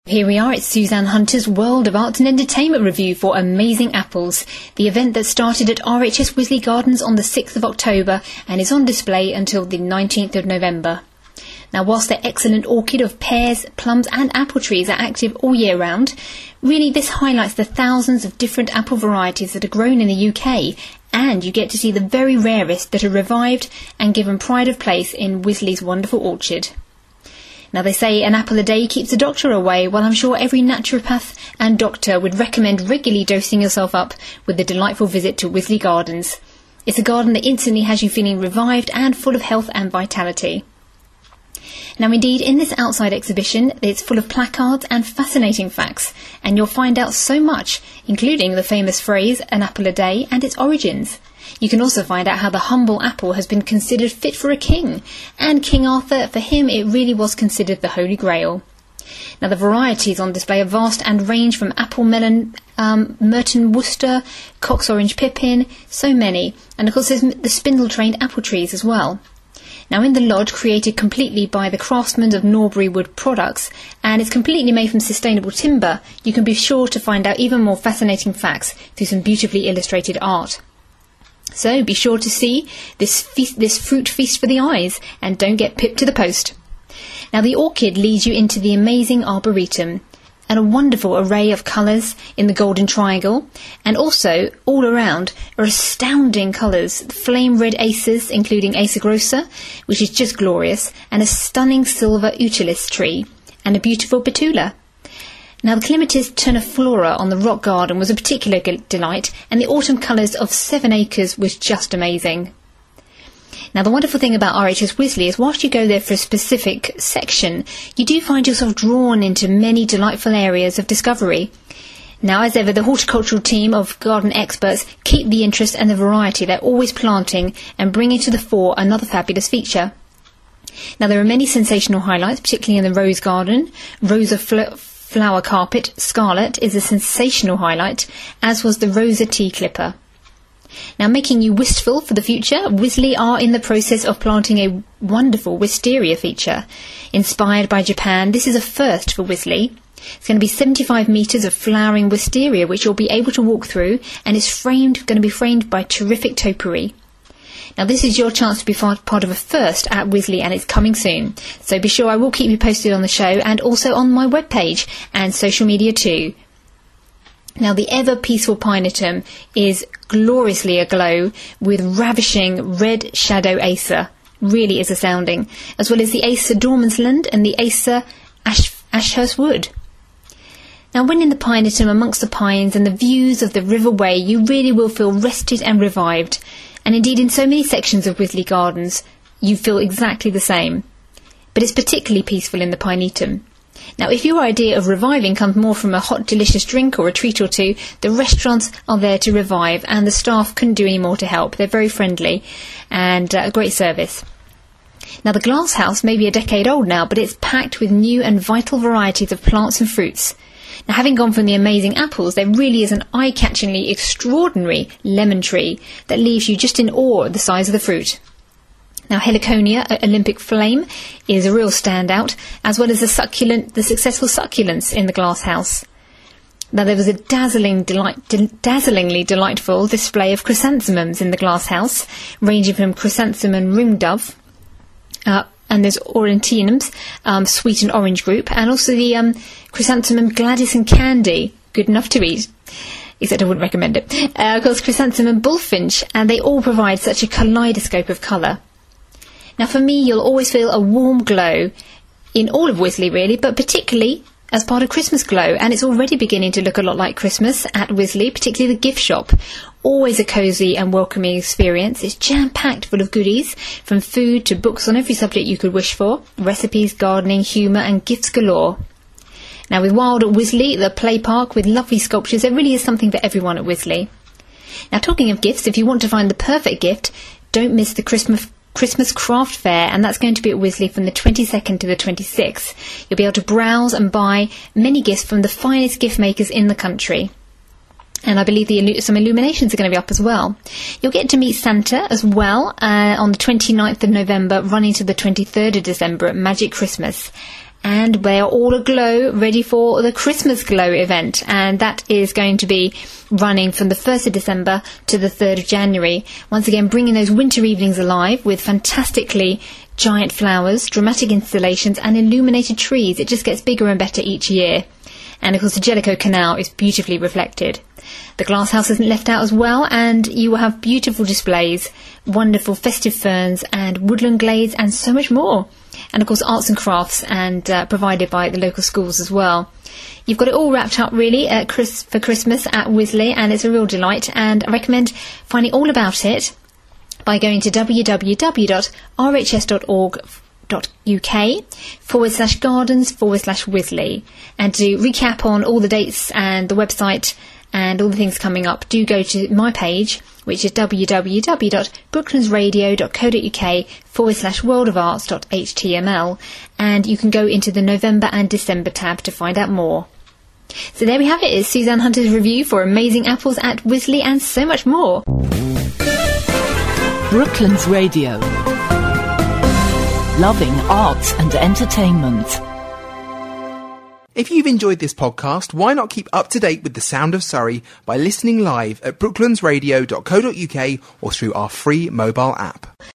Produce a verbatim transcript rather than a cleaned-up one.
Here we are, it's Suzanne Hunter's World of Arts and Entertainment review for Amazing Apples, the event that started at R H S Wisley Gardens on the sixth of October and is on display until the nineteenth of November. Now, whilst the excellent orchid of pears, plums and apple trees are active all year round, really this highlights the thousands of different apple varieties that are grown in the U K, and you get to see the very rarest that are revived and given pride of place in Wisley's wonderful orchard. Now, they say an apple a day keeps the doctor away. Well, I'm sure every naturopath and doctor would recommend regularly dosing yourself up with a delightful visit to Wisley Gardens. It's a garden that instantly has you feeling revived and full of health and vitality. Now, indeed, in this outside exhibition, it's full of placards and fascinating facts, and you'll find out so much, including the famous phrase, an apple a day, and its origins. You can also find out how the humble apple has been considered fit for a king, and King Arthur, for him, it really was considered the Holy Grail. Now, the varieties on display are vast and range from apple melon, um, Merton Worcester, Cox Orange Pippin, so many, and of course there's the spindle-trained apple trees as well. Now, in the lodge, created completely by the craftsmen of Norbury Wood Products, and it's completely made from sustainable timber, you can be sure to find out even more fascinating facts through some beautifully illustrated art. So be sure to see this feast, this fruit feast for the eyes, and don't get pipped to the post. Now, the orchid leads you into the amazing arboretum, and a wonderful array of colours in the golden triangle, and also all around are astounding colours, flame red aces including Acer grossa, which is just glorious, and a stunning silver utilis tree, and a beautiful betula. Now, the clematis terniflora on the rock garden was a particular delight, and the autumn colours of Seven Acres was just amazing. Now, the wonderful thing about R H S Wisley is whilst you go there for a specific section, you do find yourself drawn into many delightful areas of discovery. Now, as ever, the horticultural team of garden experts keep the interest and the variety they're always planting and bringing to the fore another fabulous feature. Now, there are many sensational highlights, particularly in the rose garden. Rosa fl- flower carpet, scarlet, is a sensational highlight, as was the Rosa tea clipper. Now, making you wistful for the future, Wisley are in the process of planting a wonderful wisteria feature. Inspired by Japan, this is a first for Wisley. It's going to be seventy-five metres of flowering wisteria, which you'll be able to walk through, and is framed, going to be framed by terrific topiary. Now, this is your chance to be part of a first at Wisley, and it's coming soon. So be sure I will keep you posted on the show, and also on my webpage and social media too. Now, the ever-peaceful Pinetum is gloriously aglow with ravishing red shadow Acer. Really is astounding. As well as the Acer Dormansland and the Acer Ash- Ashurst Wood. Now, when in the Pinetum amongst the pines and the views of the River Wey, you really will feel rested and revived. And indeed, in so many sections of Wisley Gardens, you feel exactly the same. But it's particularly peaceful in the Pinetum. Now, if your idea of reviving comes more from a hot, delicious drink or a treat or two, the restaurants are there to revive, and the staff couldn't do any more to help. They're very friendly and uh, a great service. Now, the glass house may be a decade old now, but it's packed with new and vital varieties of plants and fruits. Now, having gone from the amazing apples, there really is an eye-catchingly extraordinary lemon tree that leaves you just in awe at the size of the fruit. Now, Heliconia Olympic Flame is a real standout, as well as the succulent, the successful succulents in the glass house. Now, there was a dazzling delight, de- dazzlingly delightful display of chrysanthemums in the glass house, ranging from chrysanthemum ringdove, uh, and there's Aurantianums, um, sweet and orange group, and also the um, chrysanthemum Gladys and Candy, good enough to eat. Except I wouldn't recommend it. Uh, of course, chrysanthemum bullfinch, and they all provide such a kaleidoscope of colour. Now, for me, you'll always feel a warm glow in all of Wisley, really, but particularly as part of Christmas Glow, and it's already beginning to look a lot like Christmas at Wisley, particularly the gift shop. Always a cosy and welcoming experience. It's jam-packed full of goodies, from food to books on every subject you could wish for, recipes, gardening, humour and gifts galore. Now, with Wild at Wisley, the play park with lovely sculptures, there really is something for everyone at Wisley. Now, talking of gifts, if you want to find the perfect gift, don't miss the Christmas Christmas Craft Fair, and that's going to be at Wisley from the twenty-second to the twenty-sixth. You'll be able to browse and buy many gifts from the finest gift makers in the country. And I believe the, some illuminations are going to be up as well. You'll get to meet Santa as well uh, on the twenty-ninth of November, running to the twenty-third of December at Magic Christmas. and they are all aglow, ready for the Christmas Glow event, and that is going to be running from the first of December to the third of January. Once again, bringing those winter evenings alive with fantastically giant flowers, dramatic installations and illuminated trees. It just gets bigger and better each year. And of course the Jellicoe Canal is beautifully reflected. The glass house isn't left out as well, and you will have beautiful displays, wonderful festive ferns and woodland glades and so much more. And of course arts and crafts, and uh, provided by the local schools as well. You've got it all wrapped up really at Chris- for Christmas at Wisley, and it's a real delight, and I recommend finding all about it by going to www.rhs.org.uk forward slash gardens forward slash Wisley. And to recap on all the dates and the website and all the things coming up, do go to my page, which is www.brooklandsradio.co.uk forward slash worldofarts.html, and you can go into the November and December tab to find out more. So there we have it, is Suzanne Hunter's review for Amazing Apples at Wisley and so much more. Brooklands Radio. Loving arts and entertainment. If you've enjoyed this podcast, why not keep up to date with the sound of Surrey by listening live at brooklands radio dot co dot uk or through our free mobile app.